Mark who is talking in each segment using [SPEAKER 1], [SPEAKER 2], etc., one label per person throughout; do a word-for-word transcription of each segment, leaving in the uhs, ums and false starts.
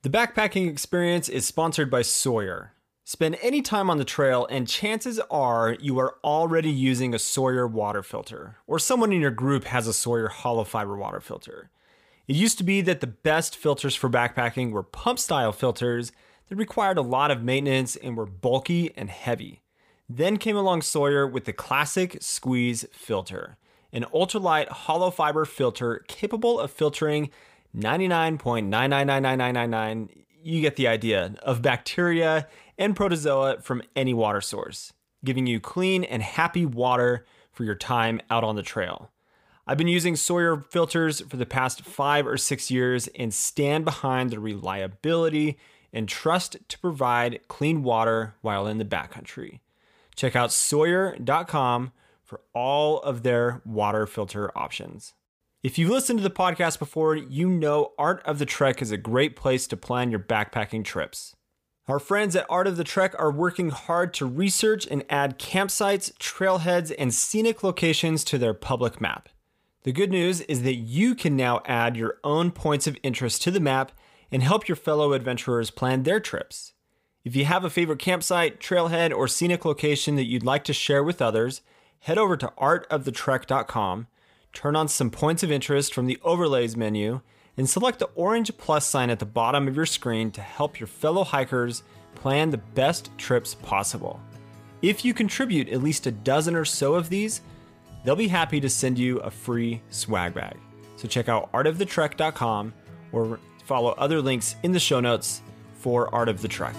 [SPEAKER 1] The backpacking experience is sponsored by Sawyer. Spend any time on the trail and chances are you are already using a Sawyer water filter, or someone in your group has a Sawyer hollow fiber water filter. It used to be that the best filters for backpacking were pump style filters that required a lot of maintenance and were bulky and heavy. Then came along Sawyer with the classic squeeze filter, an ultralight hollow fiber filter capable of filtering ninety-nine point nine nine nine nine nine nine nine, you get the idea, of bacteria and protozoa from any water source, giving you clean and happy water for your time out on the trail. I've been using Sawyer filters for the past five or six years and stand behind the reliability and trust to provide clean water while in the backcountry. Check out Sawyer dot com for all of their water filter options. If you've listened to the podcast before, you know Art of the Trek is a great place to plan your backpacking trips. Our friends at Art of the Trek are working hard to research and add campsites, trailheads, and scenic locations to their public map. The good news is that you can now add your own points of interest to the map and help your fellow adventurers plan their trips. If you have a favorite campsite, trailhead, or scenic location that you'd like to share with others, head over to art of the trek dot com. Turn on some points of interest from the overlays menu and select the orange plus sign at the bottom of your screen to help your fellow hikers plan the best trips possible. If you contribute at least a dozen or so of these, they'll be happy to send you a free swag bag. So check out art of the trek dot com or follow other links in the show notes for Art of the Trek.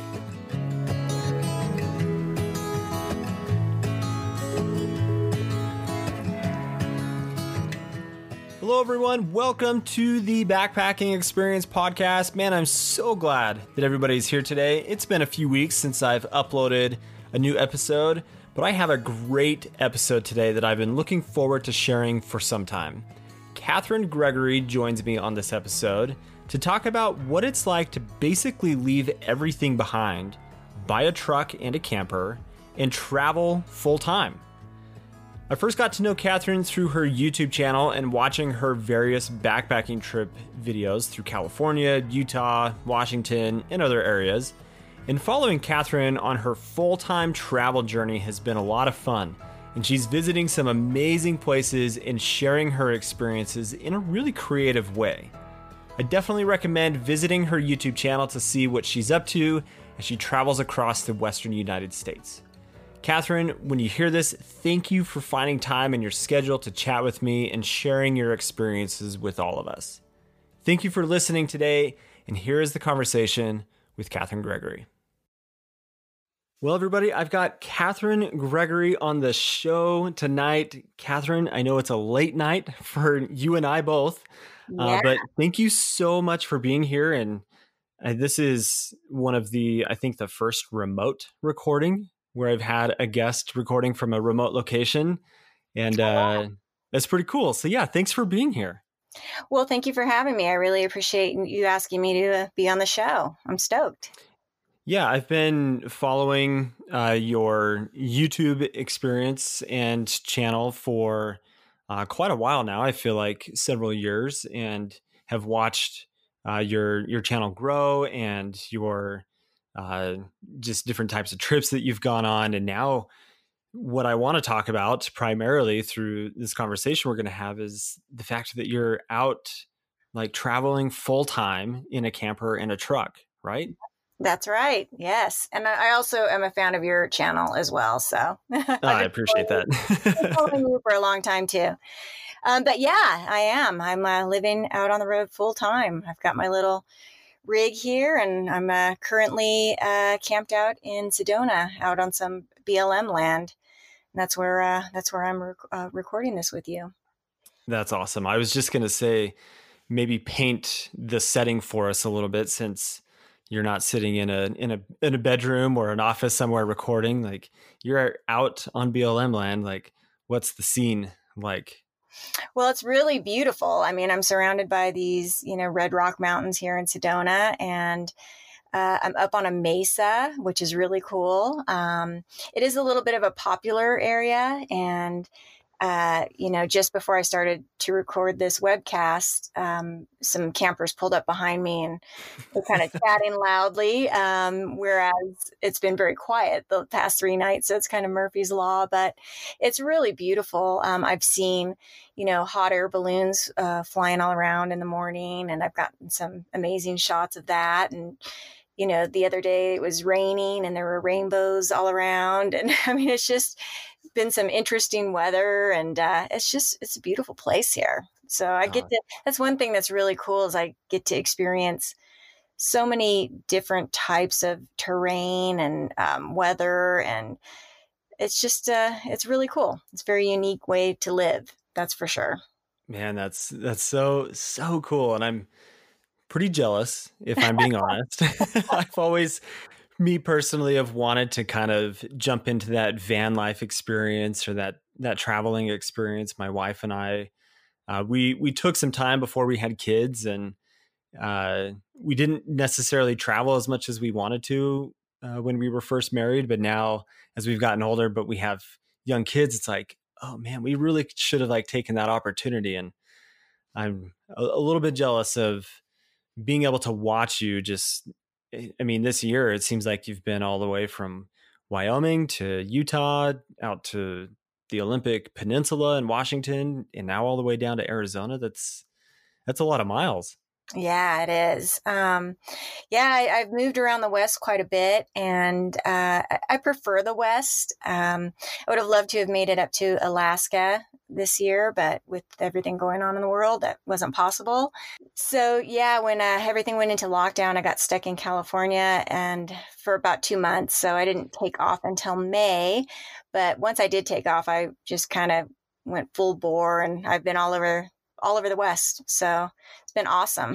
[SPEAKER 1] Hello, everyone. Welcome to the Backpacking Experience podcast. Man, I'm so glad that everybody's here today. It's been a few weeks since I've uploaded a new episode, but I have a great episode today that I've been looking forward to sharing for some time. Catherine Gregory joins me on this episode to talk about what it's like to basically leave everything behind, buy a truck and a camper, and travel full time. I first got to know Catherine through her YouTube channel and watching her various backpacking trip videos through California, Utah, Washington, and other areas. And following Catherine on her full-time travel journey has been a lot of fun, and she's visiting some amazing places and sharing her experiences in a really creative way. I definitely recommend visiting her YouTube channel to see what she's up to as she travels across the Western United States. Catherine, when you hear this, thank you for finding time in your schedule to chat with me and sharing your experiences with all of us. Thank you for listening today, and here is the conversation with Catherine Gregory. Well, everybody, I've got Catherine Gregory on the show tonight. Catherine, I know it's a late night for you and I both,
[SPEAKER 2] Yeah.
[SPEAKER 1] uh, but thank you so much for being here. And uh, this is one of the, I think, the first remote recording where I've had a guest recording from a remote location. And uh, that's pretty cool. So yeah, thanks for being here.
[SPEAKER 2] Well, thank you for having me. I really appreciate you asking me to uh, be on the show. I'm stoked.
[SPEAKER 1] Yeah, I've been following uh, your YouTube experience and channel for uh, quite a while now. I feel like several years, and have watched uh, your your channel grow and your uh, just different types of trips that you've gone on. And now what I want to talk about primarily through this conversation we're going to have is the fact that you're out like traveling full time in a camper and a truck, right?
[SPEAKER 2] That's right. Yes. And I also am a fan of your channel as well. So
[SPEAKER 1] Oh, I appreciate that.
[SPEAKER 2] I've been following you for a long time too. Um, but yeah, I am. I'm uh, living out on the road full time. I've got my little rig here, and I'm uh, currently uh, camped out in Sedona, out on some B L M land. And that's where uh, that's where I'm rec- uh, recording this with you.
[SPEAKER 1] That's awesome. I was just going to say, maybe paint the setting for us a little bit, since you're not sitting in a in a in a bedroom or an office somewhere recording. Like, you're out on B L M land. Like, what's the scene like?
[SPEAKER 2] Well, it's really beautiful. I mean, I'm surrounded by these, you know, red rock mountains here in Sedona, and uh, I'm up on a mesa, which is really cool. Um, it is a little bit of a popular area, and uh, you know, just before I started to record this webcast, um, some campers pulled up behind me and were kind of chatting loudly, um, whereas it's been very quiet the past three nights. So it's kind of Murphy's Law, but it's really beautiful. Um, I've seen, you know, hot air balloons uh, flying all around in the morning, and I've gotten some amazing shots of that. And you know, the other day it was raining and there were rainbows all around. And I mean, it's just been some interesting weather, and uh, it's just, it's a beautiful place here. So I get to, that's one thing that's really cool is I get to experience so many different types of terrain and um, weather. And it's just, uh, it's really cool. It's a very unique way to live. That's for sure.
[SPEAKER 1] Man, that's, that's so, so cool. And I'm pretty jealous, if I'm being honest. I've always, me personally, have wanted to kind of jump into that van life experience or that that traveling experience. My wife and I, uh, we we took some time before we had kids, and uh, we didn't necessarily travel as much as we wanted to uh, when we were first married. But now, as we've gotten older, but we have young kids, it's like, oh man, we really should have like taken that opportunity. And I'm a, a little bit jealous of being able to watch you just, I mean, this year, it seems like you've been all the way from Wyoming to Utah, out to the Olympic Peninsula in Washington, and now all the way down to Arizona. That's, that's a lot of miles.
[SPEAKER 2] Yeah, it is. Um, yeah, I, I've moved around the West quite a bit, and uh, I, I prefer the West. Um, I would have loved to have made it up to Alaska this year, but with everything going on in the world, that wasn't possible. So yeah, when uh, everything went into lockdown, I got stuck in California and for about two months. So I didn't take off until May. But once I did take off, I just kind of went full bore, and I've been all over all over the West. So it's been awesome.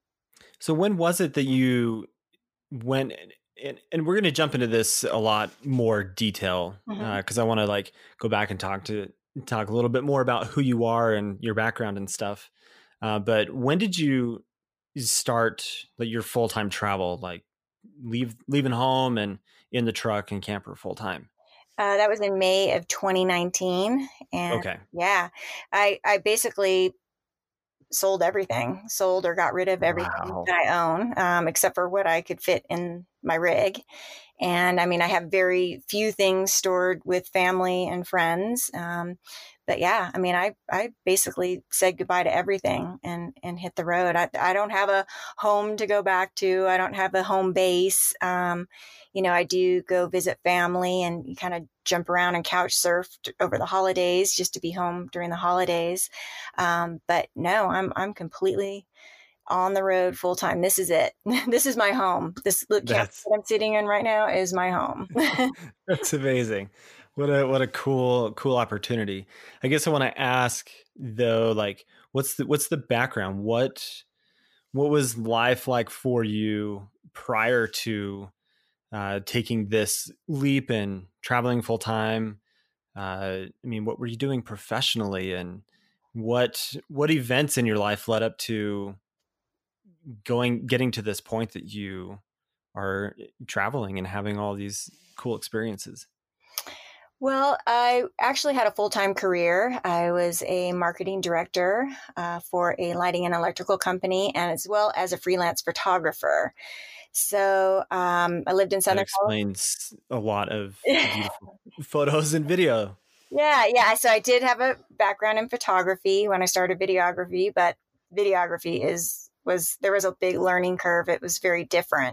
[SPEAKER 1] So when was it that you went, and, and we're going to jump into this a lot more detail, because mm-hmm. uh, I want to like go back and talk to talk a little bit more about who you are and your background and stuff. Uh, but when did you start like your full-time travel, like leave, leaving home and in the truck and camper full time?
[SPEAKER 2] Uh, that was in May of twenty nineteen. And
[SPEAKER 1] okay.
[SPEAKER 2] yeah, I, I basically sold everything, sold or got rid of everything wow. that I own, um, except for what I could fit in my rig. And I mean, I have very few things stored with family and friends. Um, but yeah, I mean, I, I basically said goodbye to everything and, and hit the road. I, I don't have a home to go back to. I don't have a home base. Um, you know, I do go visit family and kind of jump around and couch surf over the holidays just to be home during the holidays. Um, but no, I'm, I'm completely on the road full time. This is it. This is my home. This camp that I'm sitting in right now is my home.
[SPEAKER 1] That's amazing. What a, what a cool, cool opportunity. I guess I want to ask though, like, what's the, what's the background? What, what was life like for you prior to uh, taking this leap and traveling full time? Uh, I mean, what were you doing professionally, and what, what events in your life led up to going, getting to this point that you are traveling and having all these cool experiences?
[SPEAKER 2] Well, I actually had a full-time career. I was a marketing director uh, for a lighting and electrical company, and as well as a freelance photographer. So um, I lived in Southern California.
[SPEAKER 1] That explains a lot of beautiful photos and video.
[SPEAKER 2] Yeah, yeah. So I did have a background in photography when I started videography, but videography is was there was a big learning curve. It was very different.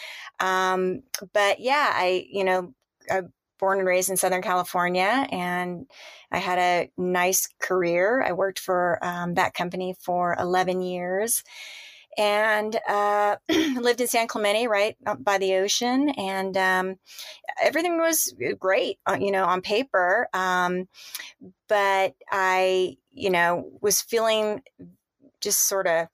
[SPEAKER 2] Um, but yeah, I you know I born and raised in Southern California, and I had a nice career. I worked for um, that company for eleven years, and uh, lived in San Clemente, right by the ocean. And um, everything was great, you know, on paper. Um, but I, you know, was feeling just sort of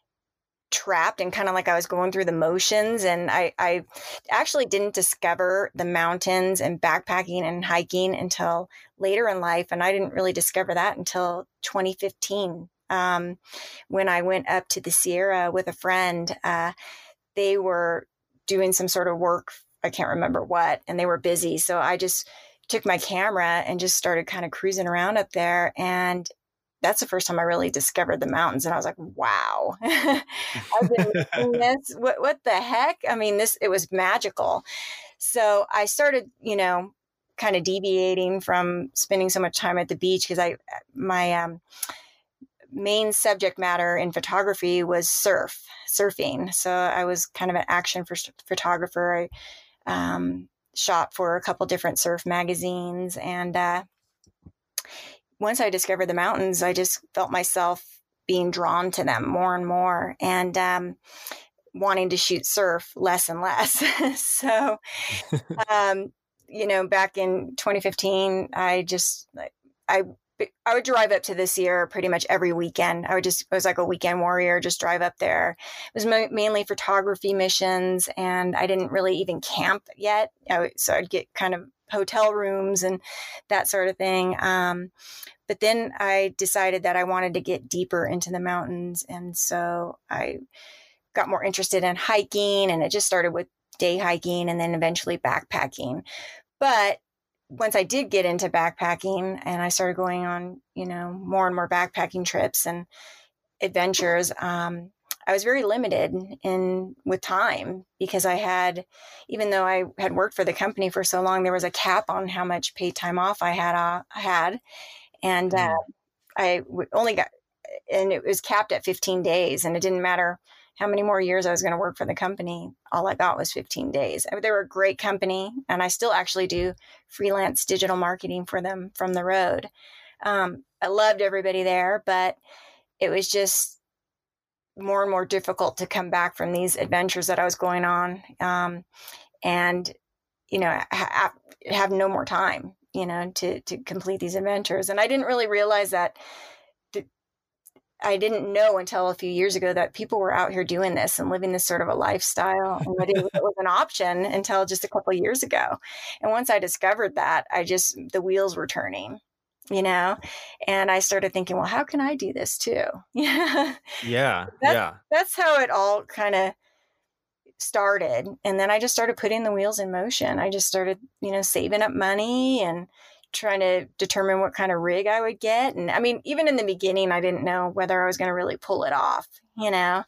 [SPEAKER 2] trapped and kind of like I was going through the motions. And I, I actually didn't discover the mountains and backpacking and hiking until later in life. And I didn't really discover that until twenty fifteen. Um, when I went up to the Sierra with a friend. Uh, they were doing some sort of work. I can't remember what, and they were busy. So I just took my camera and just started kind of cruising around up there. And that's the first time I really discovered the mountains. And I was like, wow, I've been missing this. What, what the heck? I mean, this, it was magical. So I started, you know, kind of deviating from spending so much time at the beach because I, my um, main subject matter in photography was surf, surfing. So I was kind of an action for photographer. I um, shot for a couple different surf magazines. And uh, once I discovered the mountains, I just felt myself being drawn to them more and more, and um, wanting to shoot surf less and less. So, um, you know, back in twenty fifteen, I just, I, I would drive up to the Sierra pretty much every weekend. I would just, I was like a weekend warrior, just drive up there. It was ma- mainly photography missions, and I didn't really even camp yet. I would, so I'd get kind of hotel rooms and that sort of thing. Um, but then I decided that I wanted to get deeper into the mountains. And so I got more interested in hiking, and it just started with day hiking and then eventually backpacking. But once I did get into backpacking and I started going on, you know, more and more backpacking trips and adventures, um, I was very limited in with time because I had, even though I had worked for the company for so long, there was a cap on how much paid time off I had, uh, had. And uh, mm. I w- only got, and it was capped at fifteen days, and it didn't matter how many more years I was going to work for the company. All I got was fifteen days. They were a great company, and I still actually do freelance digital marketing for them from the road. Um, I loved everybody there, but it was just more and more difficult to come back from these adventures that I was going on. Um, and, you know, ha- have no more time, you know, to, to complete these adventures. And I didn't really realize that th- I didn't know until a few years ago that people were out here doing this and living this sort of a lifestyle. And I didn't know it was an option until just a couple of years ago. And once I discovered that, I just, the wheels were turning, you know, and I started thinking, well, how can I do this too? Yeah.
[SPEAKER 1] Yeah.
[SPEAKER 2] That's,
[SPEAKER 1] yeah.
[SPEAKER 2] That's how it all kind of started. And then I just started putting the wheels in motion. I just started, you know, saving up money and trying to determine what kind of rig I would get. And I mean, even in the beginning, I didn't know whether I was going to really pull it off, you know?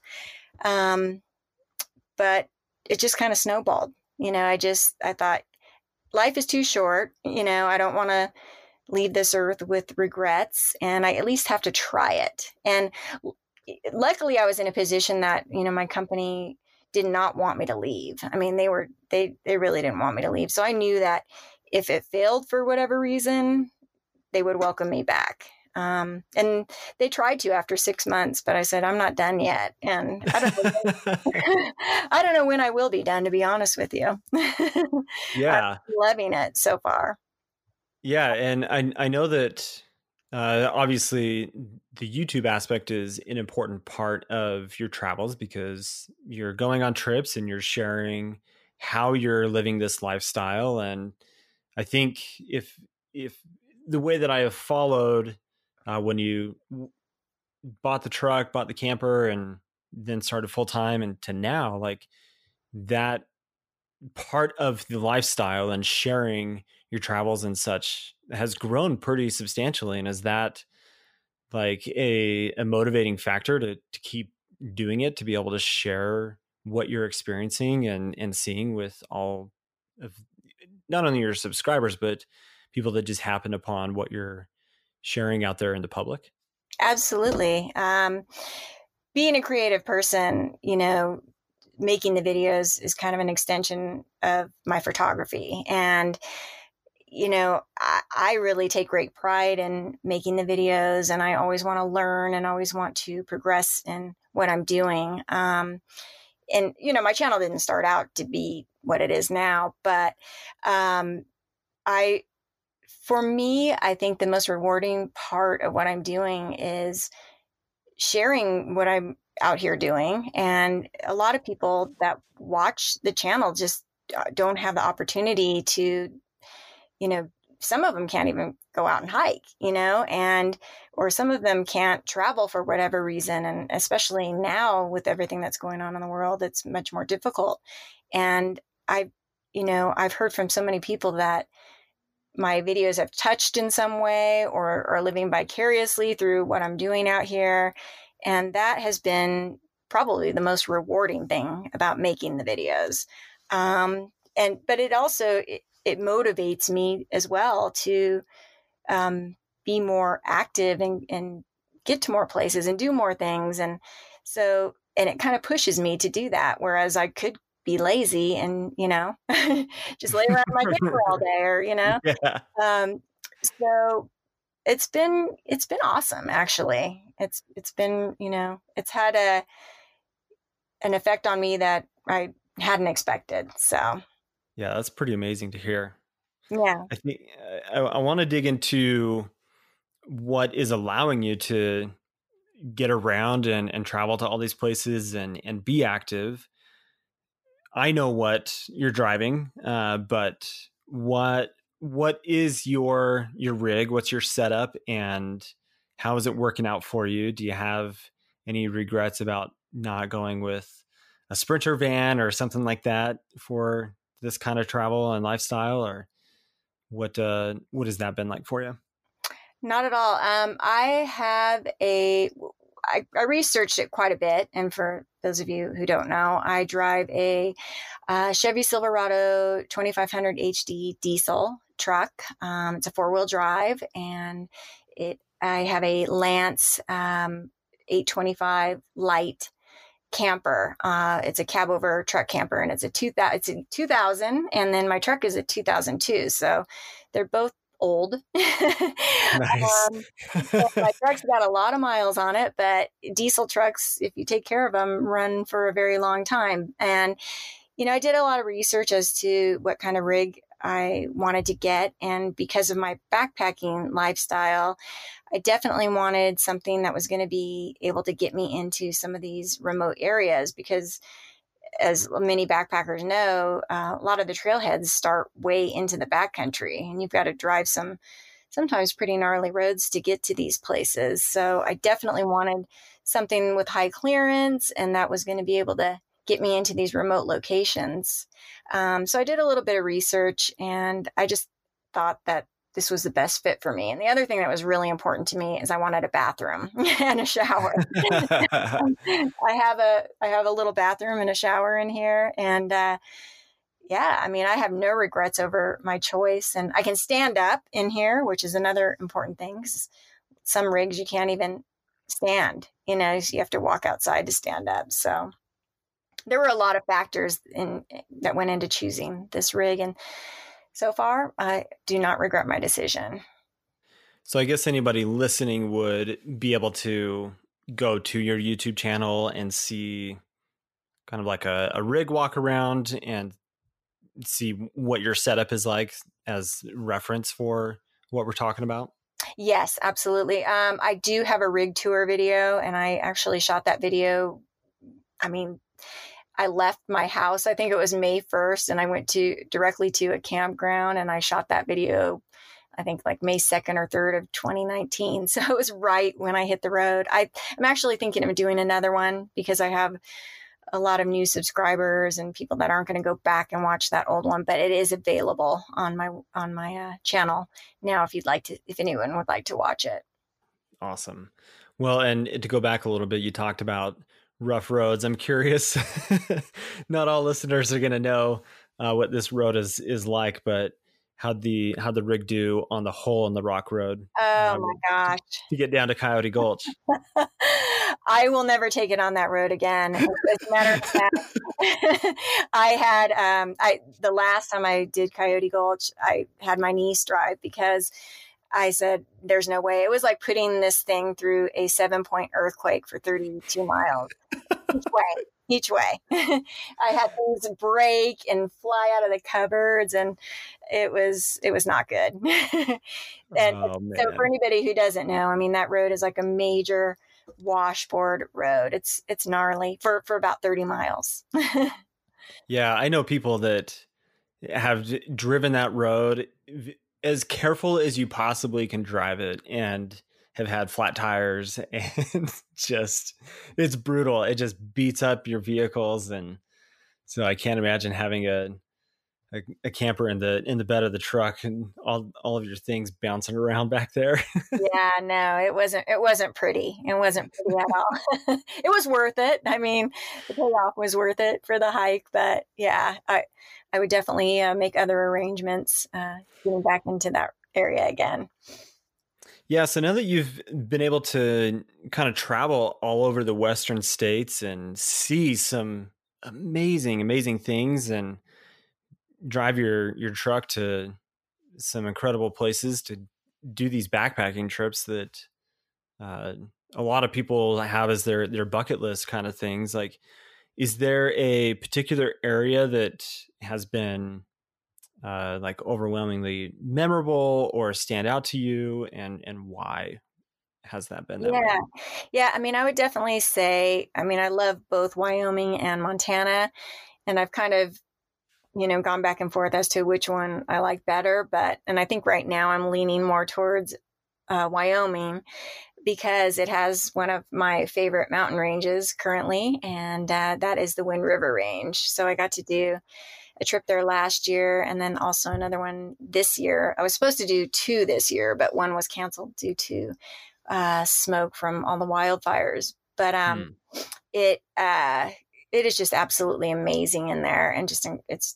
[SPEAKER 2] Um, but it just kind of snowballed. You know, I just, I thought life is too short. You know, I don't want to leave this earth with regrets, and I at least have to try it. And luckily I was in a position that, you know, my company did not want me to leave. I mean, they were, they, they really didn't want me to leave. So I knew that if it failed for whatever reason, they would welcome me back. Um, and they tried to after six months, but I said, I'm not done yet. And I don't know, when, I don't know when I will be done, to be honest with you.
[SPEAKER 1] Yeah.
[SPEAKER 2] I'm loving it so far.
[SPEAKER 1] Yeah. And I, I know that uh, obviously the YouTube aspect is an important part of your travels because you're going on trips and you're sharing how you're living this lifestyle. And I think if, if the way that I have followed uh, when you bought the truck, bought the camper, and then started full time and to now, like that part of the lifestyle and sharing your travels and such has grown pretty substantially. And is that like a, a motivating factor to, to keep doing it, to be able to share what you're experiencing and, and seeing with all of not only your subscribers, but people that just happen upon what you're sharing out there in the public?
[SPEAKER 2] Absolutely. Um, being a creative person, you know, making the videos is kind of an extension of my photography. And, you know, I, I really take great pride in making the videos, and I always want to learn and always want to progress in what I'm doing. Um, and, you know, my channel didn't start out to be what it is now, but um, I, for me, I think the most rewarding part of what I'm doing is sharing what I'm out here doing. And a lot of people that watch the channel just don't have the opportunity to, you know, some of them can't even go out and hike, you know, and, or some of them can't travel for whatever reason. And especially now with everything that's going on in the world, it's much more difficult. And I, you know, I've heard from so many people that my videos have touched in some way or are living vicariously through what I'm doing out here. And that has been probably the most rewarding thing about making the videos. Um, and, but it also, it, it motivates me as well to um, be more active and, and get to more places and do more things. And so, and it kind of pushes me to do that. Whereas I could be lazy and, you know, just lay around my camera all day or, you know,
[SPEAKER 1] Yeah.
[SPEAKER 2] um, so it's been, it's been awesome. Actually, it's, it's been, you know, it's had a, an effect on me that I hadn't expected. So,
[SPEAKER 1] Yeah, that's pretty amazing to hear.
[SPEAKER 2] yeah.
[SPEAKER 1] I think I, I want to dig into what is allowing you to get around and, and travel to all these places and, and be active. I know what you're driving, uh, but what what is your your rig? What's your setup, and how is it working out for you? Do you have any regrets about not going with a Sprinter van or something like that for this kind of travel and lifestyle, or what? Uh, what has that been like for you?
[SPEAKER 2] Not at all. Um, I have a, I, I researched it quite a bit. And for those of you who don't know, I drive a uh, Chevy Silverado twenty-five hundred H D diesel truck. Um, it's a four wheel drive, and it, I have a Lance um, eight twenty-five light camper. Uh, it's a cab over truck camper, and it's a two thousand, it's a two thousand. And then my truck is a two thousand two. So they're both old.
[SPEAKER 1] Nice.
[SPEAKER 2] um, so my truck's got a lot of miles on it, but diesel trucks, if you take care of them, run for a very long time. And, you know, I did a lot of research as to what kind of rig I wanted to get. And because of my backpacking lifestyle, I definitely wanted something that was going to be able to get me into some of these remote areas, because as many backpackers know, uh, a lot of the trailheads start way into the backcountry, and you've got to drive some sometimes pretty gnarly roads to get to these places. So I definitely wanted something with high clearance, and that was going to be able to get me into these remote locations. Um, so I did a little bit of research, and I just thought that this was the best fit for me. And the other thing that was really important to me is I wanted a bathroom and a shower. I have a I have a little bathroom and a shower in here, and uh, yeah, I mean, I have no regrets over my choice. And I can stand up in here, which is another important thing. 'Cause some rigs you can't even stand, you know, so you have to walk outside to stand up. So there were a lot of factors in that went into choosing this rig, and so far, I do not regret my decision.
[SPEAKER 1] So I guess anybody listening would be able to go to your YouTube channel and see kind of like a, a rig walk around and see what your setup is like as reference for what we're talking about.
[SPEAKER 2] Yes, absolutely. Um, I do have a rig tour video, and I actually shot that video. I mean, I left my house, I think it was May first, and I went to directly to a campground, and I shot that video, I think like May second or third of twenty nineteen. So it was right when I hit the road. I, I'm actually thinking of doing another one because I have a lot of new subscribers and people that aren't going to go back and watch that old one, but it is available on my, on my uh, channel now if you'd like to, if anyone would like to watch it.
[SPEAKER 1] Awesome. Well, and to go back a little bit, you talked about rough roads. I'm curious, not all listeners are going to know uh, what this road is is like, but how'd the how'd the rig do on the hole in the rock road?
[SPEAKER 2] Oh
[SPEAKER 1] uh,
[SPEAKER 2] my gosh.
[SPEAKER 1] To get down to Coyote Gulch?
[SPEAKER 2] I will never take it on that road again. As a matter of fact, I had um, I the last time I did Coyote Gulch, I had my niece drive because I said, there's no way. It was like putting this thing through a seven point earthquake for thirty-two miles each way, each way. I had things break and fly out of the cupboards, and it was, it was not good. And
[SPEAKER 1] Oh,
[SPEAKER 2] so for
[SPEAKER 1] man.
[SPEAKER 2] anybody who doesn't know, I mean, that road is like a major washboard road. It's, it's gnarly for, for about thirty miles.
[SPEAKER 1] Yeah, I know people that have d- driven that road v- as careful as you possibly can drive it and have had flat tires, and just it's brutal. It just beats up your vehicles. And so I can't imagine having a a, a camper in the in the bed of the truck and all all of your things bouncing around back there.
[SPEAKER 2] Yeah, no, it wasn't it wasn't pretty. It wasn't pretty at all. It was worth it. I mean, the payoff was worth it for the hike, but yeah, I I would definitely uh, make other arrangements uh, getting back into that area again.
[SPEAKER 1] Yeah, so now that you've been able to kind of travel all over the Western states and see some amazing, amazing things and drive your your truck to some incredible places to do these backpacking trips that uh, a lot of people have as their their bucket list kind of things. Like, is there a particular area that has been uh, like overwhelmingly memorable or stand out to you, and and why has that been that way?
[SPEAKER 2] Yeah. Yeah, I mean, I would definitely say, I mean, I love both Wyoming and Montana, and I've kind of, you know, gone back and forth as to which one I like better, but and I think right now I'm leaning more towards uh, Wyoming because it has one of my favorite mountain ranges currently, and uh, that is the Wind River Range. So I got to do a trip there last year and then also another one this year. I was supposed to do two this year, but one was canceled due to uh, smoke from all the wildfires. But um,
[SPEAKER 1] Hmm.
[SPEAKER 2] it uh, it is just absolutely amazing in there, and just it's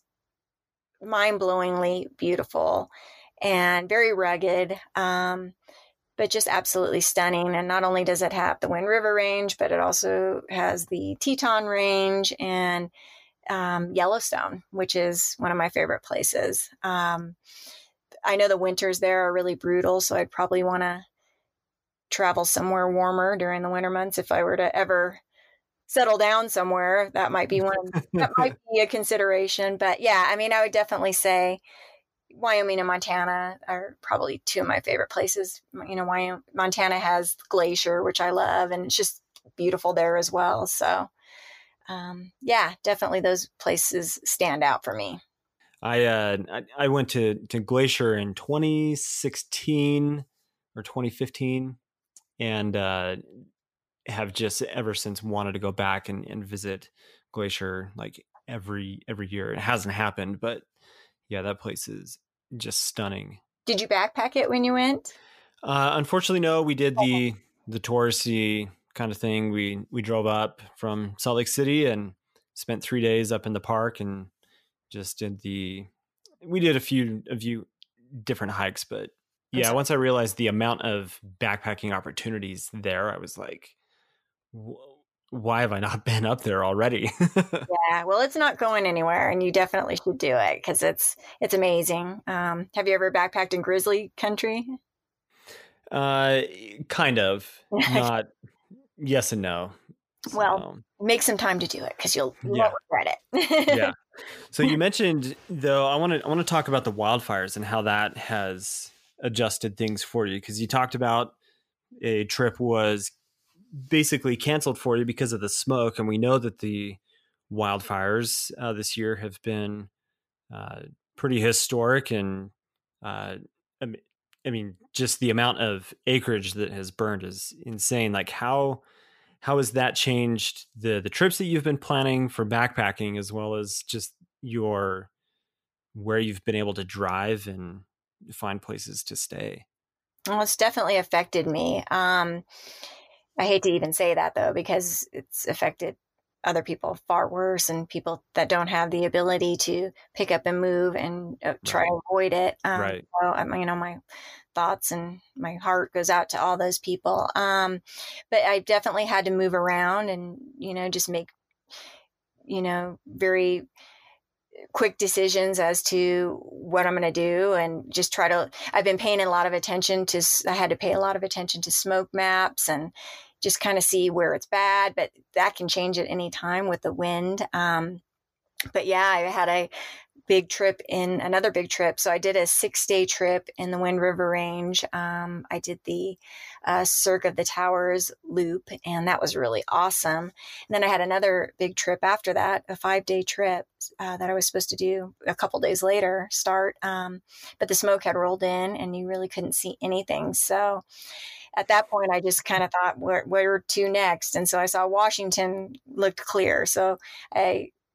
[SPEAKER 2] mind-blowingly beautiful and very rugged. Um, but just absolutely stunning. And not only does it have the Wind River Range, but it also has the Teton Range and um, Yellowstone, which is one of my favorite places. Um, I know the winters there are really brutal, so I'd probably want to travel somewhere warmer during the winter months if I were to ever settle down somewhere. That might be one. That might be a consideration. But yeah, I mean, I would definitely say Wyoming and Montana are probably two of my favorite places. You know, Wyoming, Montana has Glacier, which I love, and it's just beautiful there as well. So, um, yeah, definitely those places stand out for me.
[SPEAKER 1] I, uh, I I went to to Glacier in twenty sixteen or twenty fifteen, and uh, have just ever since wanted to go back and, and visit Glacier like every every year. It hasn't happened, but yeah, that place is just stunning.
[SPEAKER 2] Did you backpack it when you went?
[SPEAKER 1] Uh, unfortunately, no. We did the the touristy kind of thing. We we drove up from Salt Lake City and spent three days up in the park and just did the. We did a few a few different hikes, but
[SPEAKER 2] I'm
[SPEAKER 1] yeah,
[SPEAKER 2] sorry.
[SPEAKER 1] once I realized the amount of backpacking opportunities there, I was like, why have I not been up there already?
[SPEAKER 2] Yeah, well, it's not going anywhere, and you definitely should do it because it's it's amazing. Um, have you ever backpacked in grizzly country?
[SPEAKER 1] uh, kind of. Not yes and no.
[SPEAKER 2] Well,
[SPEAKER 1] So
[SPEAKER 2] make some time to do it because you'll you won't
[SPEAKER 1] yeah,
[SPEAKER 2] regret it.
[SPEAKER 1] yeah. So you mentioned though, I want to I want to talk about the wildfires and how that has adjusted things for you, because you talked about a trip was basically canceled for you because of the smoke, and we know that the wildfires uh, this year have been uh, pretty historic, and uh, I mean, I mean, just the amount of acreage that has burned is insane. Like how how has that changed the the trips that you've been planning for backpacking, as well as just your where you've been able to drive and find places to stay?
[SPEAKER 2] Well, it's definitely affected me. Um, I hate to even say that though, because it's affected other people far worse, and people that don't have the ability to pick up and move and uh, try
[SPEAKER 1] Right,
[SPEAKER 2] to avoid it. Um,
[SPEAKER 1] right.
[SPEAKER 2] so, I mean, you know, my thoughts and my heart goes out to all those people. Um, but I definitely had to move around and, you know, just make, you know, very quick decisions as to what I'm going to do, and just try to, I've been paying a lot of attention to, I had to pay a lot of attention to smoke maps and just kind of see where it's bad, but that can change at any time with the wind. Um, but yeah, I had a big trip in another big trip. So I did a six day trip in the Wind River Range. Um, I did the uh, Cirque of the Towers loop, and that was really awesome. And then I had another big trip after that, a five day trip uh, that I was supposed to do a couple days later start. Um, but the smoke had rolled in and you really couldn't see anything. So at that point, I just kind of thought, where, where to next? And so I saw Washington looked clear. So I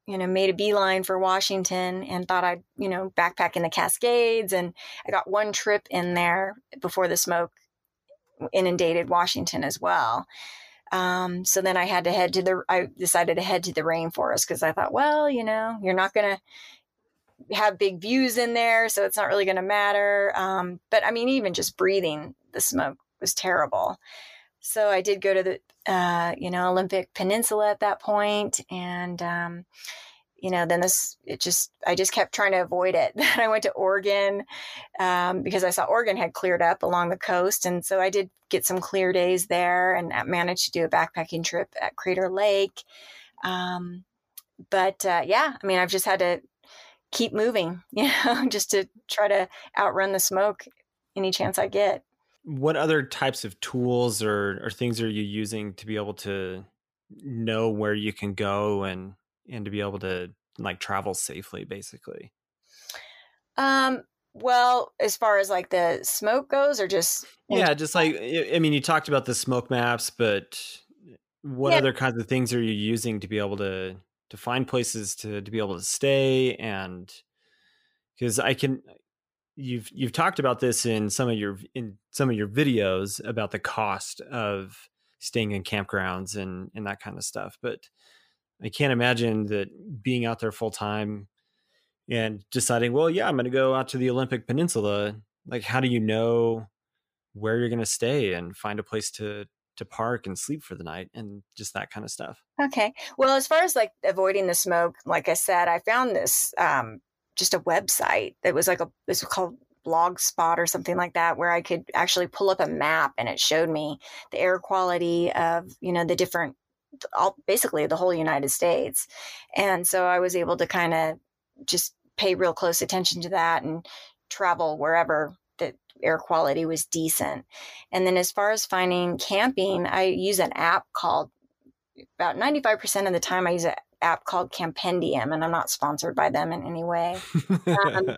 [SPEAKER 2] you know, made a beeline for Washington and thought I'd, you know, backpack in the Cascades. And I got one trip in there before the smoke inundated Washington as well. Um, so then I had to head to the, I decided to head to the rainforest because I thought, well, you know, you're not going to have big views in there, so it's not really going to matter. Um, but I mean, even just breathing the smoke was terrible. So I did go to the, uh, you know, Olympic Peninsula at that point, and um, you know, then this, it just, I just kept trying to avoid it. Then I went to Oregon um, because I saw Oregon had cleared up along the coast. And so I did get some clear days there and managed to do a backpacking trip at Crater Lake. Um, but uh, yeah, I mean, I've just had to keep moving, you know, just to try to outrun the smoke any chance I get.
[SPEAKER 1] What other types of tools or, or things are you using to be able to know where you can go and and to be able to like travel safely, basically?
[SPEAKER 2] Um, well, as far as like the smoke goes, or just
[SPEAKER 1] yeah, just like, I mean, you talked about the smoke maps, but what
[SPEAKER 2] yeah.
[SPEAKER 1] other kinds of things are you using to be able to to find places to to be able to stay? And because I can, you've you've talked about this in some of your in some of your videos about the cost of staying in campgrounds and and that kind of stuff, but I can't imagine that being out there full time and deciding, well, yeah, I'm going to go out to the Olympic Peninsula. Like, how do you know where you're going to stay and find a place to to park and sleep for the night and just that kind of stuff?
[SPEAKER 2] Okay. Well, as far as like avoiding the smoke, like I said, I found this um, just a website that was like a, it was called Blogspot or something like that, where I could actually pull up a map and it showed me the air quality of, you know, the different, all, basically the whole United States. And so I was able to kind of just pay real close attention to that and travel wherever the air quality was decent. And then as far as finding camping, I use an app called, about ninety-five percent of the time I use an app called Campendium, and I'm not sponsored by them in any way. Um,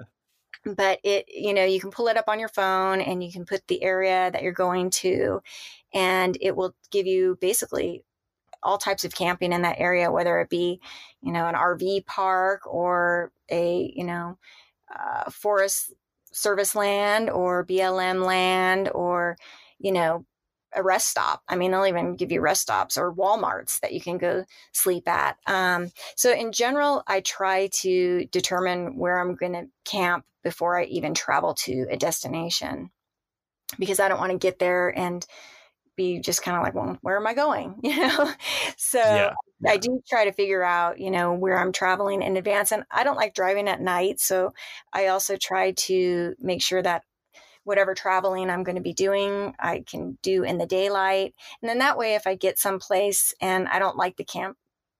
[SPEAKER 2] but it, you know, you can pull it up on your phone and you can put the area that you're going to, and it will give you basically all types of camping in that area, whether it be, you know, an R V park or a, you know, uh, forest service land or B L M land or, you know, a rest stop. I mean, they'll even give you rest stops or Walmarts that you can go sleep at. Um, so in general, I try to determine where I'm going to camp before I even travel to a destination, because I don't want to get there and be just kind of like, well, where am I going? You know? So
[SPEAKER 1] yeah, yeah.
[SPEAKER 2] I do try to figure out, you know, where I'm traveling in advance. And I don't like driving at night. So I also try to make sure that whatever traveling I'm going to be doing, I can do in the daylight. And then that way, if I get someplace and I don't like the camp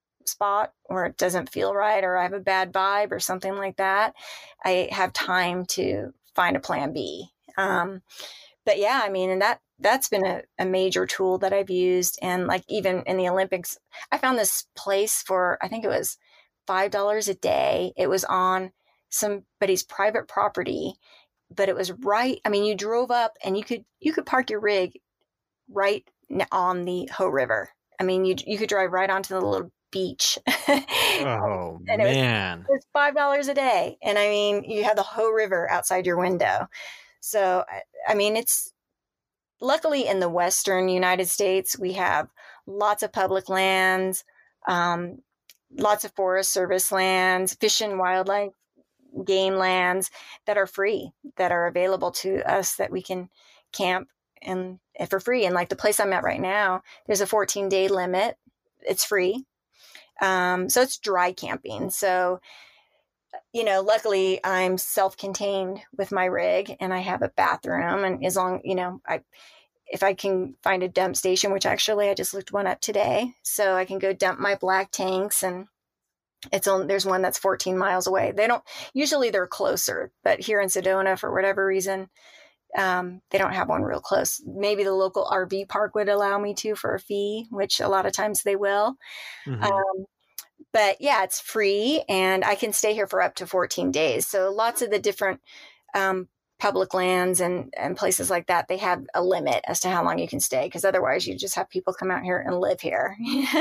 [SPEAKER 2] spot or it doesn't feel right or I have a bad vibe or something like that, I have time to find a plan B. Um, but yeah, I mean, and that, that's been a, a major tool that I've used. And like even in the Olympics, I found this place for, I think it was five dollars a day. It was on somebody's private property, but it was right. I mean, you drove up and you could, you could park your rig right on the Hoh River. I mean, you, you could drive right onto the little beach.
[SPEAKER 1] Oh,
[SPEAKER 2] and
[SPEAKER 1] man.
[SPEAKER 2] It was, it was five dollars a day. And I mean, you have the Hoh River outside your window. So, I mean, it's, luckily in the Western United States, we have lots of public lands, um, lots of Forest Service lands, fish and wildlife, game lands that are free, that are available to us, that we can camp and, and for free. And like the place I'm at right now, there's a fourteen day limit. It's free. Um, so it's dry camping. So, you know, luckily I'm self-contained with my rig and I have a bathroom, and as long, you know, I, if I can find a dump station, which actually I just looked one up today, so I can go dump my black tanks, and it's on, there's one that's fourteen miles away. They don't, usually they're closer, but here in Sedona, for whatever reason, um, they don't have one real close. Maybe the local R V park would allow me to for a fee, which a lot of times they will. Mm-hmm. Um, but yeah, it's free and I can stay here for up to fourteen days. So lots of the different um, public lands and, and places like that, they have a limit as to how long you can stay. Because otherwise you just have people come out here and live here.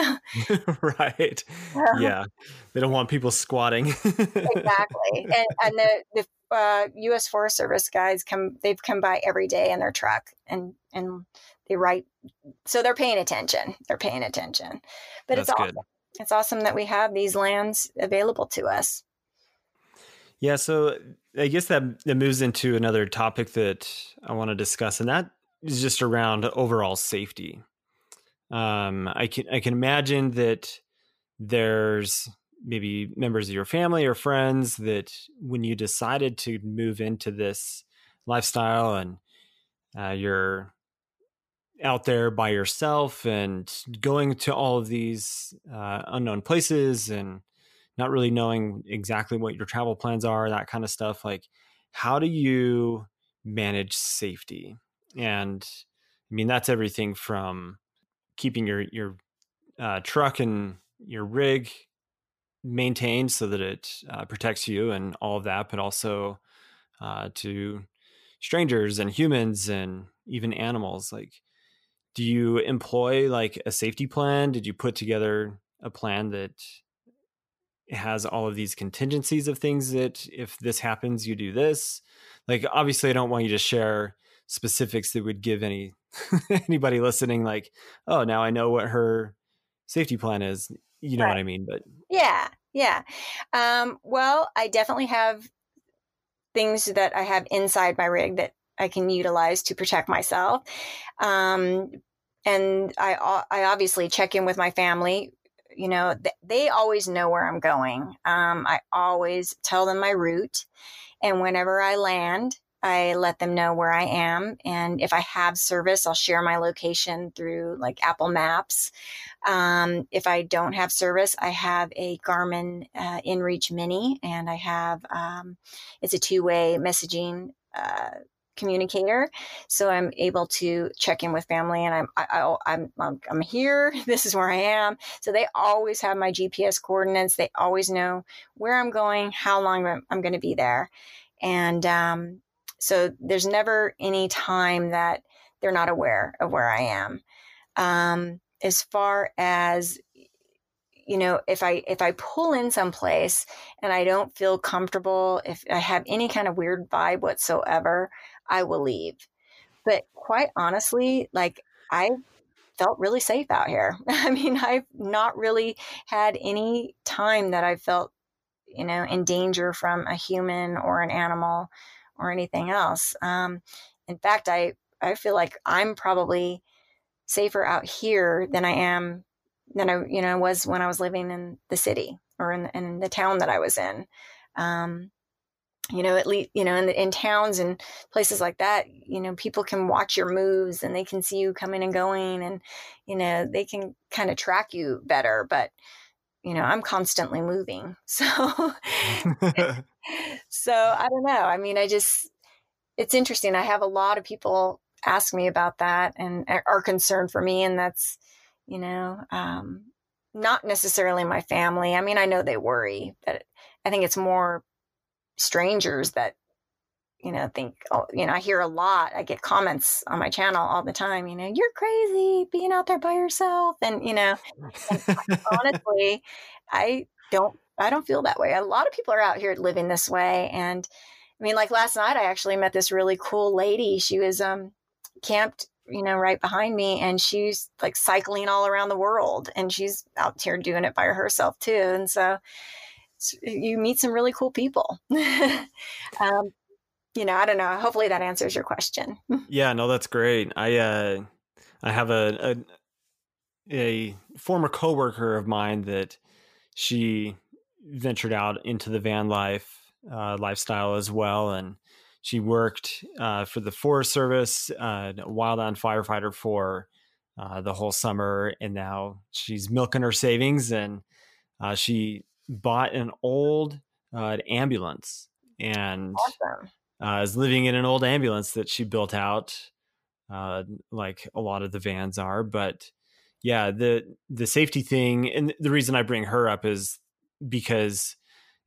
[SPEAKER 1] Right. Yeah. They don't want people squatting.
[SPEAKER 2] Exactly. And, and the, the uh, U S Forest Service guys come, they've come by every day in their truck and, and they write. So they're paying attention. They're paying attention. But
[SPEAKER 1] That's
[SPEAKER 2] it's awesome.
[SPEAKER 1] good.
[SPEAKER 2] It's awesome that we have these lands available to us.
[SPEAKER 1] Yeah. So I guess that, that moves into another topic that I want to discuss, and that is just around overall safety. Um, I can I can imagine that there's maybe members of your family or friends that when you decided to move into this lifestyle and uh, you're out there by yourself and going to all of these uh, unknown places and not really knowing exactly what your travel plans are, that kind of stuff. Like, how do you manage safety? And I mean, that's everything from keeping your, your uh, truck and your rig maintained so that it uh, protects you and all of that, but also uh, to strangers and humans and even animals. Like, do you employ like a safety plan? Did you put together a plan that has all of these contingencies of things that if this happens, you do this? Like, obviously I don't want you to share specifics that would give any anybody listening like, oh, now I know what her safety plan is. You know
[SPEAKER 2] Right.
[SPEAKER 1] what I mean? But
[SPEAKER 2] yeah, yeah. Um, well, I definitely have things that I have inside my rig that I can utilize to protect myself. Um, and I, I obviously check in with my family. You know, th- they always know where I'm going. Um, I always tell them my route. And whenever I land, I let them know where I am. And if I have service, I'll share my location through like Apple Maps. Um, if I don't have service, I have a Garmin uh, InReach Mini, and I have, um, it's a two-way messaging uh, communicator. So I'm able to check in with family, and I'm, I, I, I'm, I'm, I'm here. This is where I am. So they always have my G P S coordinates. They always know where I'm going, how long I'm, I'm going to be there. And, um, so there's never any time that they're not aware of where I am. Um, as far as, you know, if I, if I pull in someplace and I don't feel comfortable, if I have any kind of weird vibe whatsoever, I will leave. But quite honestly, like, I felt really safe out here. I mean, I've not really had any time that I felt, you know, in danger from a human or an animal or anything else. Um, in fact, I, I feel like I'm probably safer out here than I am, than I, you know, was when I was living in the city or in, in the town that I was in. Um, you know, at least, you know, in, the, in towns and places like that, you know, people can watch your moves and they can see you coming and going, and, you know, they can kind of track you better. But, you know, I'm constantly moving. So, so I don't know. I mean, I just, it's interesting. I have a lot of people ask me about that and are concerned for me. And that's, you know, um, not necessarily my family. I mean, I know they worry, but I think it's more strangers that, you know, think, oh, you know, I hear a lot, I get comments on my channel all the time, you know, you're crazy being out there by yourself. And, you know, and honestly, I don't, I don't feel that way. A lot of people are out here living this way. And I mean, like last night, I actually met this really cool lady. She was, um, camped, you know, right behind me, and she's like cycling all around the world, and she's out here doing it by herself too. And so you meet some really cool people. um, you know, I don't know. Hopefully that answers your question.
[SPEAKER 1] Yeah, no, that's great. I, uh, I have a, a, a former coworker of mine that she ventured out into the van life, uh, lifestyle as well. And she worked, uh, for the Forest Service, uh, a wildland firefighter for, uh, the whole summer. And now she's milking her savings, and, uh, she bought an old, uh, ambulance, and
[SPEAKER 2] Awesome.
[SPEAKER 1] uh, is living in an old ambulance that she built out, uh, like a lot of the vans are. But yeah, the the safety thing, and the reason I bring her up is because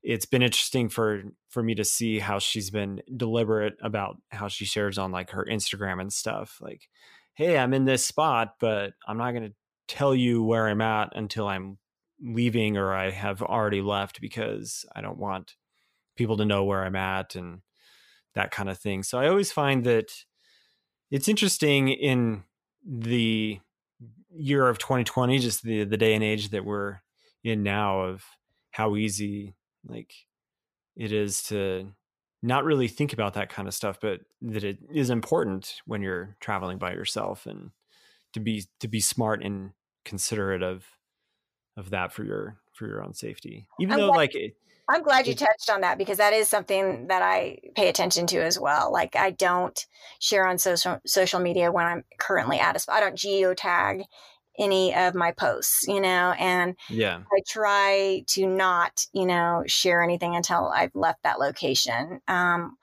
[SPEAKER 1] it's been interesting for for me to see how she's been deliberate about how she shares on like her Instagram and stuff. Like, hey, I'm in this spot, but I'm not going to tell you where I'm at until I'm leaving or I have already left, because I don't want people to know where I'm at and that kind of thing. So I always find that it's interesting in the year of twenty twenty, just the the day and age that we're in now, of how easy like it is to not really think about that kind of stuff, but that it is important when you're traveling by yourself, and to be to be smart and considerate of of that for your for your own safety. Even
[SPEAKER 2] I'm
[SPEAKER 1] though
[SPEAKER 2] glad,
[SPEAKER 1] like it,
[SPEAKER 2] I'm glad you
[SPEAKER 1] it
[SPEAKER 2] touched on that, because that is something that I pay attention to as well. Like, I don't share on social social media when I'm currently at a spot. I don't geotag any of my posts, you know, and
[SPEAKER 1] yeah.
[SPEAKER 2] I try to not, you know, share anything until I've left that location. Um,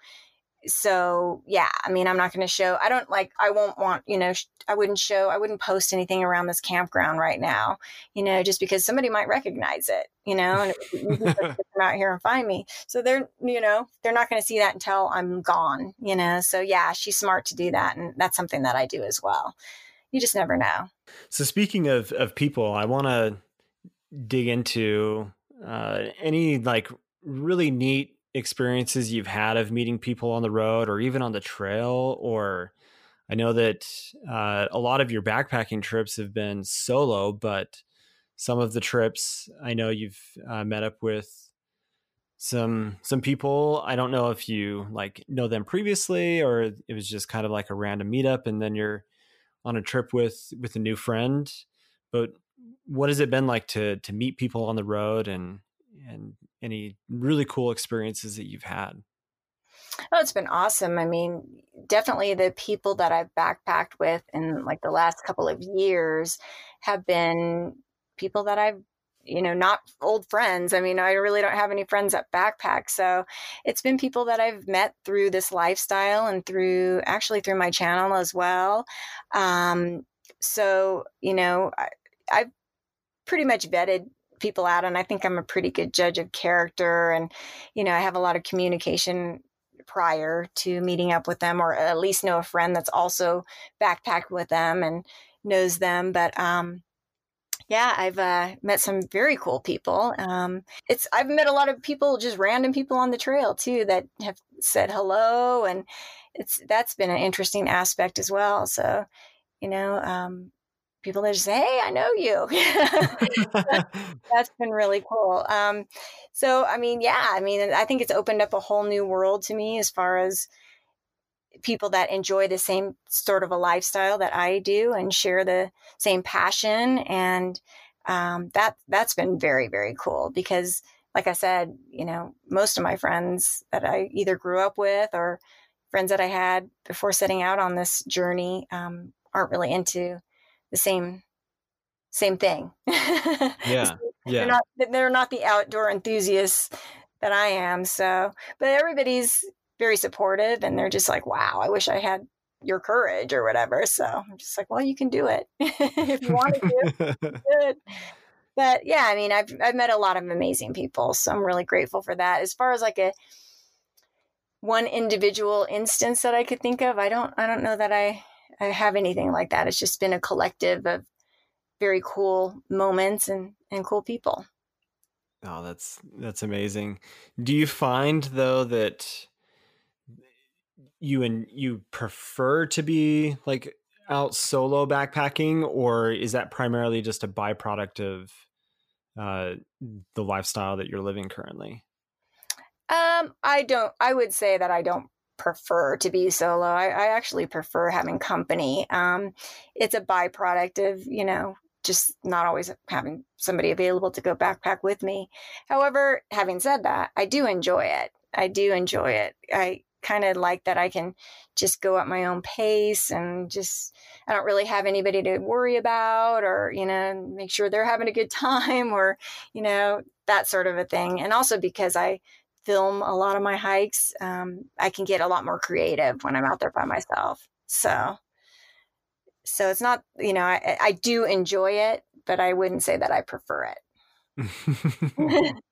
[SPEAKER 2] so yeah, I mean, I'm not going to show, I don't like, I won't want, you know, sh- I wouldn't show, I wouldn't post anything around this campground right now, you know, just because somebody might recognize it, you know, and it would be easy for them to come out here and find me. So they're, you know, they're not going to see that until I'm gone, you know? So yeah, she's smart to do that. And that's something that I do as well. You just never know.
[SPEAKER 1] So speaking of of people, I want to dig into uh, any like really neat experiences you've had of meeting people on the road or even on the trail. Or I know that uh, a lot of your backpacking trips have been solo, but some of the trips I know you've uh, met up with some some people. I don't know if you like know them previously, or it was just kind of like a random meetup and then you're on a trip with with a new friend. But what has it been like to to meet people on the road, and and any really cool experiences that you've had?
[SPEAKER 2] Oh, it's been awesome. I mean, definitely the people that I've backpacked with in like the last couple of years have been people that I've, you know, not old friends. I mean, I really don't have any friends that backpack. So it's been people that I've met through this lifestyle and through actually through my channel as well. Um, so, you know, I, I've pretty much vetted people out, and I think I'm a pretty good judge of character. And, you know, I have a lot of communication prior to meeting up with them, or at least know a friend that's also backpacked with them and knows them. But um, yeah, I've uh, met some very cool people. Um, it's I've met a lot of people, just random people on the trail too, that have said hello, and it's that's been an interesting aspect as well. So, you know, um, people that just say, "Hey, I know you." That's been really cool. Um, so, I mean, yeah, I mean, I think it's opened up a whole new world to me as far as people that enjoy the same sort of a lifestyle that I do and share the same passion. And um, that that's been very, very cool, because, like I said, you know, most of my friends that I either grew up with or friends that I had before setting out on this journey um, aren't really into the same same thing.
[SPEAKER 1] Yeah.
[SPEAKER 2] they're
[SPEAKER 1] Yeah.
[SPEAKER 2] not they're not the outdoor enthusiasts that I am. So, but everybody's very supportive, and they're just like, "Wow, I wish I had your courage," or whatever. So I'm just like, "Well, you can do it if you want to. Good." But yeah, I mean, I've I've met a lot of amazing people, so I'm really grateful for that. As far as like a one individual instance that I could think of, I don't I don't know that I I have anything like that. It's just been a collective of very cool moments and, and cool people.
[SPEAKER 1] Oh, that's that's amazing. Do you find though that you and you prefer to be like out solo backpacking, or is that primarily just a byproduct of uh, the lifestyle that you're living currently?
[SPEAKER 2] Um, I don't, I would say that I don't prefer to be solo. I, I actually prefer having company. Um, it's a byproduct of, you know, just not always having somebody available to go backpack with me. However, having said that, I do enjoy it. I do enjoy it. I kind of like that I can just go at my own pace, and just, I don't really have anybody to worry about, or, you know, make sure they're having a good time, or, you know, that sort of a thing. And also because I film a lot of my hikes, um, I can get a lot more creative when I'm out there by myself. So, so it's not, you know, I, I do enjoy it, but I wouldn't say that I prefer it.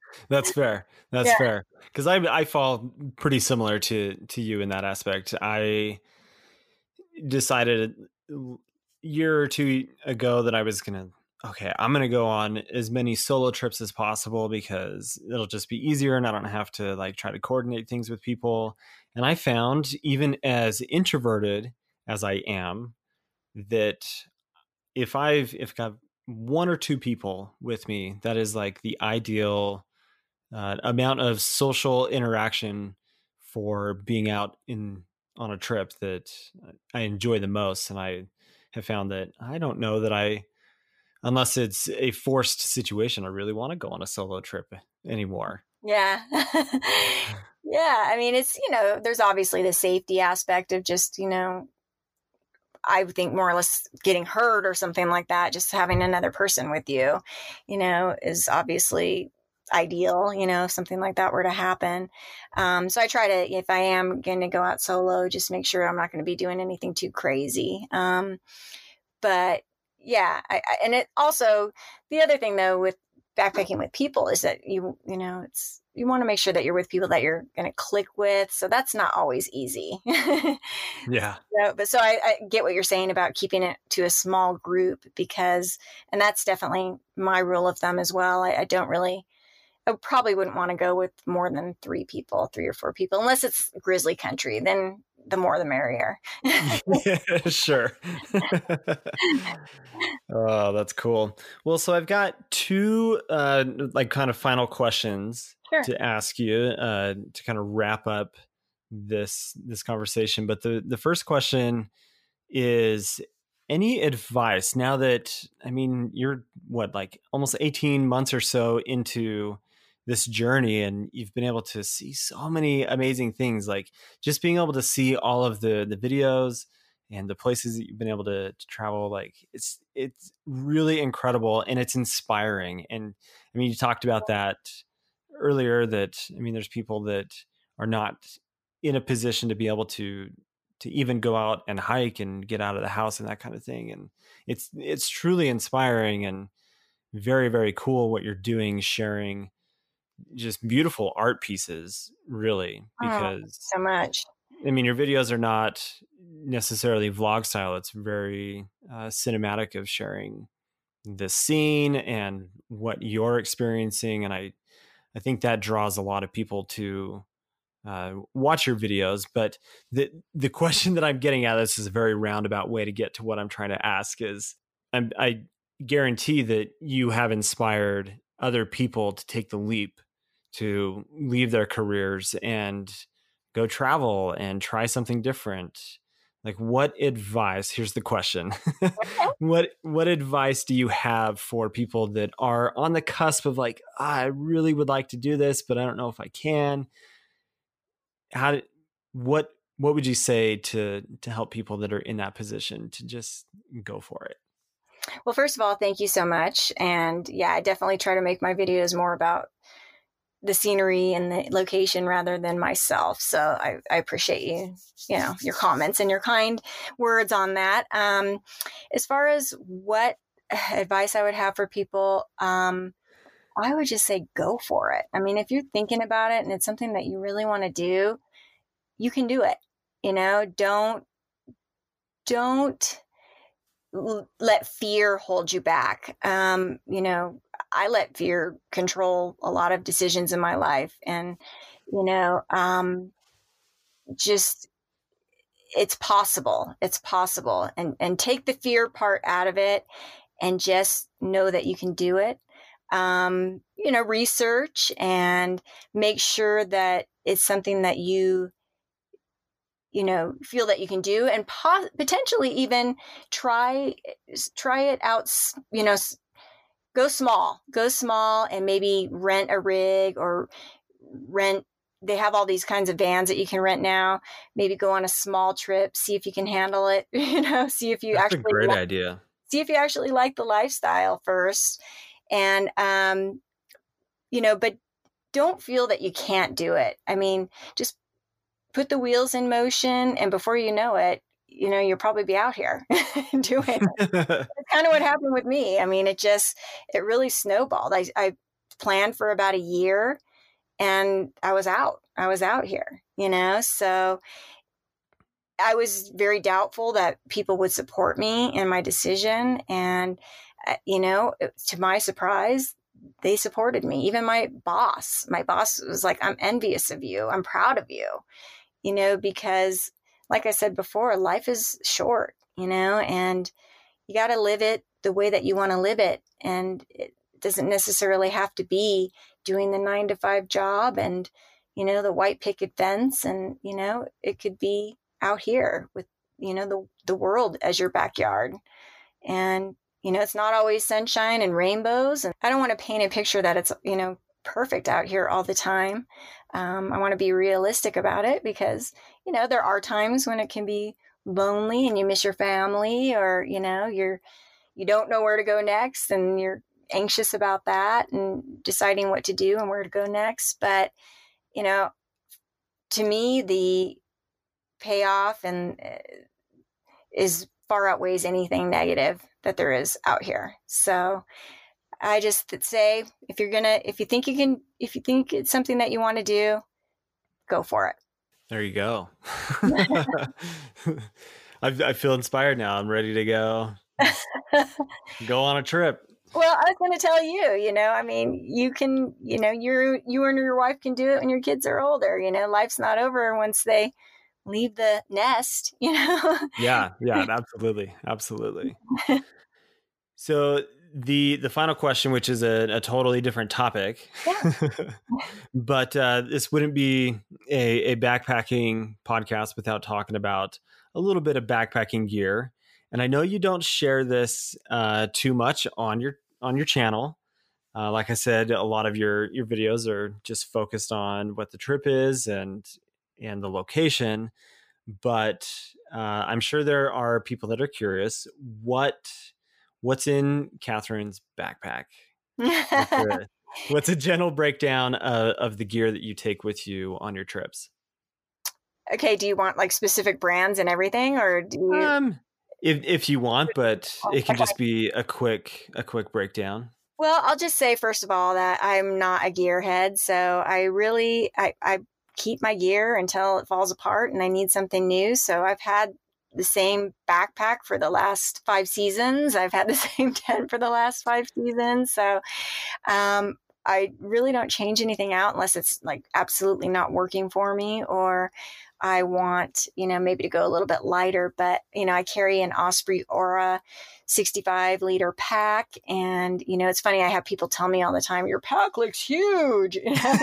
[SPEAKER 1] That's fair. That's
[SPEAKER 2] Yeah.
[SPEAKER 1] fair. Because I I fall pretty similar to to you in that aspect. I decided a year or two ago that I was gonna okay, I'm gonna go on as many solo trips as possible because it'll just be easier and I don't have to like try to coordinate things with people. And I found, even as introverted as I am, that if I've if I've got one or two people with me, that is like the ideal uh, amount of social interaction for being out in on a trip that I enjoy the most. And I have found that I don't know that I, unless it's a forced situation, I really want to go on a solo trip anymore.
[SPEAKER 2] Yeah. Yeah. I mean, it's, you know, there's obviously the safety aspect of just, you know, I would think more or less getting hurt or something like that. Just having another person with you, you know, is obviously ideal, you know, if something like that were to happen. Um, so I try to, if I am going to go out solo, just make sure I'm not going to be doing anything too crazy. Um, but yeah, I, I, and it also, the other thing though, with backpacking with people is that you, you know, it's, you want to make sure that you're with people that you're going to click with. So that's not always easy.
[SPEAKER 1] Yeah.
[SPEAKER 2] So, but so I, I get what you're saying about keeping it to a small group because, and that's definitely my rule of thumb as well. I, I don't really, I probably wouldn't want to go with more than three people, three or four people, unless it's grizzly country. Then the more the merrier.
[SPEAKER 1] Sure. Oh, that's cool. Well, so I've got two uh, like kind of final questions
[SPEAKER 2] Sure.
[SPEAKER 1] to ask you uh, to kind of wrap up this this conversation. But the the first question is, any advice now that, I mean, you're what, like almost eighteen months or so into this journey and you've been able to see so many amazing things, like just being able to see all of the the videos and the places that you've been able to, to travel, like it's it's really incredible and it's inspiring. And I mean, you talked about that earlier, that I mean, there's people that are not in a position to be able to to even go out and hike and get out of the house and that kind of thing. And it's it's truly inspiring and very, very cool what you're doing, sharing just beautiful art pieces, really,
[SPEAKER 2] Oh,
[SPEAKER 1] because
[SPEAKER 2] so much.
[SPEAKER 1] I mean, your videos are not necessarily vlog style. It's very uh, cinematic of sharing the scene and what you're experiencing. And I, I think that draws a lot of people to uh, watch your videos. But the the question that I'm getting at, this is a very roundabout way to get to what I'm trying to ask, is I'm, I guarantee that you have inspired other people to take the leap to leave their careers and go travel and try something different. Like, what advice, here's the question. what what advice do you have for people that are on the cusp of like, ah, I really would like to do this, but I don't know if I can? How did, what what would you say to to help people that are in that position to just go for it?
[SPEAKER 2] Well, first of all, thank you so much. And yeah, I definitely try to make my videos more about the scenery and the location rather than myself. So I, I appreciate you, you know, your comments and your kind words on that. Um, as far as what advice I would have for people, um, I would just say go for it. I mean, if you're thinking about it and it's something that you really want to do, you can do it. You know, don't, don't let fear hold you back. Um, you know, I let fear control a lot of decisions in my life. And, you know, um, just, it's possible. It's possible. And, and take the fear part out of it and just know that you can do it. Um, you know, research and make sure that it's something that you, you know, feel that you can do, and po- potentially even try, try it out, you know, go small, go small and maybe rent a rig or rent. They have all these kinds of vans that you can rent now. Maybe go on a small trip, see if you can handle it, you know, see if you
[SPEAKER 1] That's
[SPEAKER 2] actually
[SPEAKER 1] a great
[SPEAKER 2] like,
[SPEAKER 1] idea.
[SPEAKER 2] See if you actually like the lifestyle first. And, um, you know, but don't feel that you can't do it. I mean, just put the wheels in motion, and before you know it, you know, you'll probably be out here doing it. It's kind of what happened with me. I mean, it just, it really snowballed. I, I planned for about a year, and I was out. I was out here, you know? So I was very doubtful that people would support me in my decision. And, uh, you know, to my surprise, they supported me. Even my boss, my boss was like, I'm envious of you. I'm proud of you, you know, because like I said before, life is short, you know, and you got to live it the way that you want to live it. And it doesn't necessarily have to be doing the nine to five job and, you know, the white picket fence. And, you know, it could be out here with, you know, the, the world as your backyard. And, you know, it's not always sunshine and rainbows. And I don't want to paint a picture that it's, you know, perfect out here all the time. Um, I want to be realistic about it because, you know, there are times when it can be lonely and you miss your family, or, you know, you're, you don't know where to go next and you're anxious about that and deciding what to do and where to go next. But, you know, to me, the payoff and uh, is far outweighs anything negative that there is out here. So I just say, if you're gonna, if you think you can, if you think it's something that you want to do, go for it.
[SPEAKER 1] There you go. I, I feel inspired now. I'm ready to go. Go on a trip.
[SPEAKER 2] Well, I was going to tell you, you know, I mean, you can, you know, you're, you and your wife can do it when your kids are older. You know, life's not over once they leave the nest, you know?
[SPEAKER 1] Yeah, yeah, absolutely. Absolutely. So the the final question, which is a, a totally different topic,
[SPEAKER 2] Yeah.
[SPEAKER 1] but uh, this wouldn't be a, a backpacking podcast without talking about a little bit of backpacking gear. And I know you don't share this uh, too much on your on your channel. Uh, like I said, a lot of your your videos are just focused on what the trip is and and the location. But uh, I'm sure there are people that are curious. What what's in Catherine's backpack? What's a, what's a general breakdown of, of the gear that you take with you on your trips?
[SPEAKER 2] Okay, do you want like specific brands and everything, or do you?
[SPEAKER 1] Um, if if you want, but it can just be a quick a quick breakdown.
[SPEAKER 2] Well, I'll just say first of all that I'm not a gearhead, so I really I, I keep my gear until it falls apart and I need something new. So I've had the same backpack for the last five seasons. I've had the same tent for the last five seasons. So um, I really don't change anything out unless it's like absolutely not working for me, or I want, you know, maybe to go a little bit lighter. But, you know, I carry an Osprey Aura sixty-five liter pack. And, you know, it's funny, I have people tell me all the time, your pack looks huge.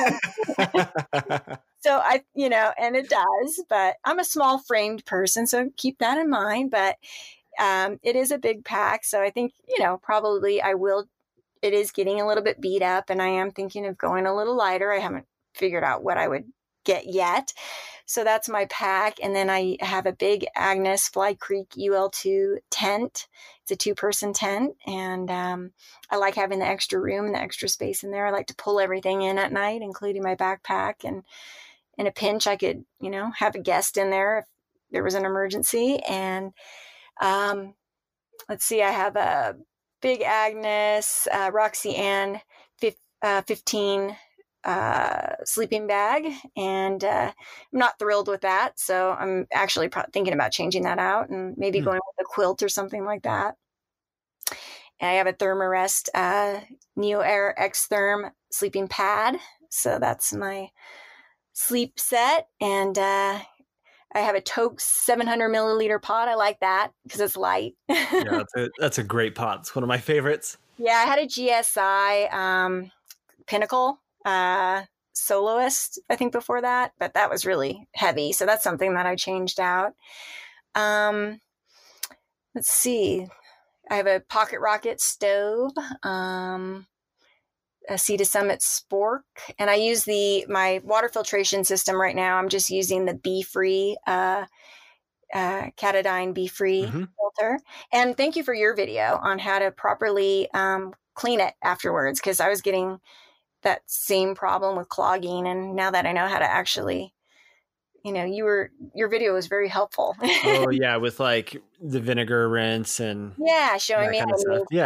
[SPEAKER 2] So I, you know, and it does, but I'm a small framed person, so keep that in mind. But um, it is a big pack. So I think, you know, probably I will, it is getting a little bit beat up, and I am thinking of going a little lighter. I haven't figured out what I would get yet. So that's my pack. And then I have a big Agnes Fly Creek U L two tent. It's a two person tent. And um, I like having the extra room and the extra space in there. I like to pull everything in at night, including my backpack. And in a pinch, I could, you know, have a guest in there if there was an emergency. And um, let's see, I have a big Agnes, uh, Roxy Ann uh, fifteen uh, sleeping bag. And uh, I'm not thrilled with that. So I'm actually pro- thinking about changing that out and maybe mm. going with a quilt or something like that. And I have a Thermarest uh, Neo Air X Therm sleeping pad. So that's my sleep set. And uh, I have a Toke seven hundred milliliter pot. I like that because it's light.
[SPEAKER 1] Yeah, that's a, that's a great pot. It's one of my favorites.
[SPEAKER 2] Yeah, I had a G S I um, Pinnacle uh, Soloist, I think, before that, but that was really heavy. So that's something that I changed out. Um, let's see. I have a Pocket Rocket stove, um, a Sea to Summit Spork, and I use the my water filtration system right now. I'm just using the Be Free, uh, uh, Katadyn Be Free mm-hmm. filter. And thank you for your video on how to properly um, clean it afterwards, because I was getting that same problem with clogging, and now that I know how to actually, you know, you were your video was very helpful.
[SPEAKER 1] Oh yeah, with like the vinegar rinse and
[SPEAKER 2] yeah, showing me how to
[SPEAKER 1] stuff. Yeah,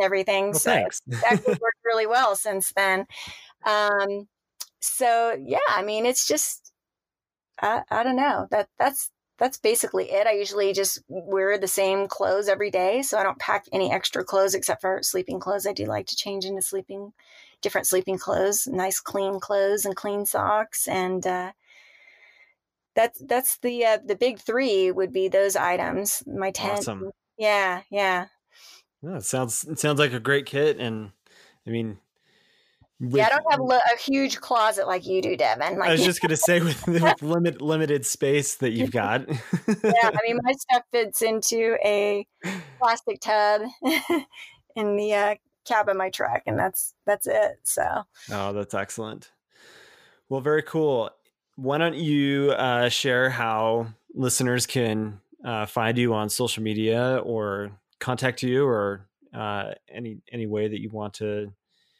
[SPEAKER 2] everything.
[SPEAKER 1] Well,
[SPEAKER 2] so
[SPEAKER 1] thanks.
[SPEAKER 2] it's actually worked really well since then. Um, so yeah, I mean, it's just, I, I don't know that that's, that's basically it. I usually just wear the same clothes every day. So I don't pack any extra clothes except for sleeping clothes. I do like to change into sleeping, different sleeping clothes, nice clean clothes and clean socks. And, uh, that's, that's the, uh, the big three would be those items. My tent.
[SPEAKER 1] Awesome.
[SPEAKER 2] Yeah. Yeah.
[SPEAKER 1] Yeah, it sounds, it sounds like a great kit. And I mean, with,
[SPEAKER 2] yeah, I don't have li- a huge closet like you do, Devin. Like,
[SPEAKER 1] I was just going to say with, with limit, limited space that you've got.
[SPEAKER 2] yeah, I mean, my stuff fits into a plastic tub in the uh, cab of my truck, and that's that's it. So,
[SPEAKER 1] oh, that's excellent. Well, very cool. Why don't you uh, share how listeners can uh, find you on social media or contact you, or uh, any any way that you want to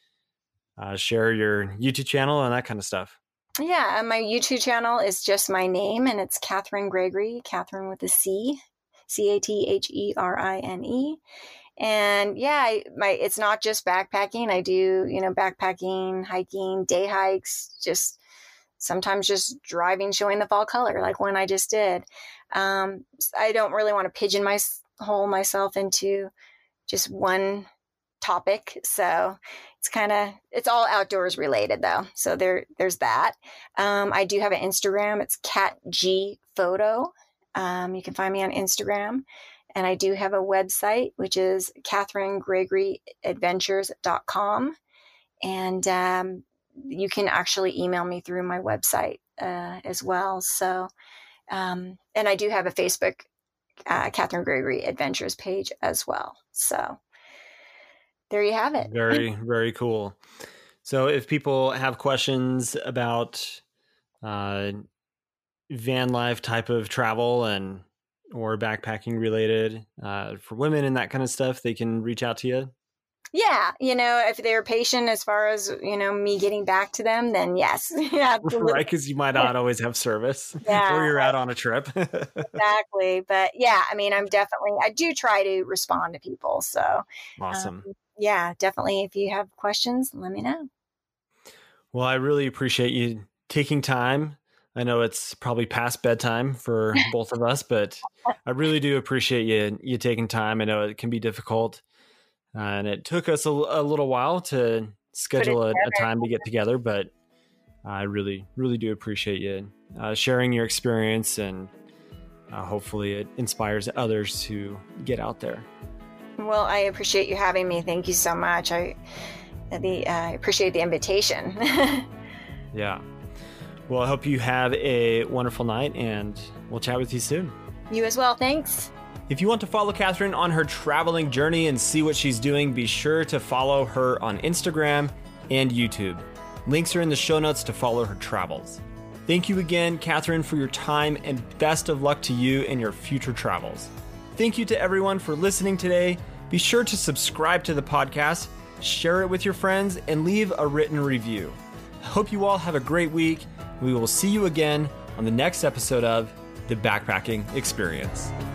[SPEAKER 1] uh, share your YouTube channel and that kind of stuff?
[SPEAKER 2] yeah, my YouTube channel is just my name, and it's Catherine Gregory, Catherine with a C, C A T H E R I N E. And yeah, I, my it's not just backpacking. I do, you know, backpacking, hiking, day hikes, just sometimes just driving, showing the fall color, like when I just did. Um, I don't really want to pigeonhole myself into just one topic. So it's kind of, it's all outdoors related though. So there, there's that. Um, I do have an Instagram. It's Cat G Photo. Um, you can find me on Instagram. And I do have a website, which is Catherine Gregory Adventures dot com. And, um, you can actually email me through my website uh, as well. So, um, and I do have a Facebook, uh, Catherine Gregory Adventures page as well. So there you have it.
[SPEAKER 1] Very, very cool. So if people have questions about uh, van life type of travel and or backpacking related uh, for women and that kind of stuff, they can reach out to you.
[SPEAKER 2] Yeah, you know, if they're patient as far as, you know, me getting back to them, then yes. Yeah,
[SPEAKER 1] right, because you might not always have service
[SPEAKER 2] yeah,
[SPEAKER 1] or you're out on a trip.
[SPEAKER 2] Exactly. But yeah, I mean, I'm definitely, I do try to respond to people. So
[SPEAKER 1] awesome.
[SPEAKER 2] Um, yeah, definitely. If you have questions, let me know.
[SPEAKER 1] Well, I really appreciate you taking time. I know it's probably past bedtime for both of us, but I really do appreciate you you taking time. I know it can be difficult. Uh, and it took us a, a little while to schedule a, a time to get together, but I really, really do appreciate you uh, sharing your experience, and uh, hopefully it inspires others to get out there.
[SPEAKER 2] Well, I appreciate you having me. Thank you so much. I the uh, I appreciate the invitation.
[SPEAKER 1] Yeah. Well, I hope you have a wonderful night, and we'll chat with you soon.
[SPEAKER 2] You as well. Thanks.
[SPEAKER 1] If you want to follow Catherine on her traveling journey and see what she's doing, be sure to follow her on Instagram and YouTube. Links are in the show notes to follow her travels. Thank you again, Catherine, for your time, and best of luck to you in your future travels. Thank you to everyone for listening today. Be sure to subscribe to the podcast, share it with your friends, and leave a written review. I hope you all have a great week. We will see you again on the next episode of The Backpacking Experience.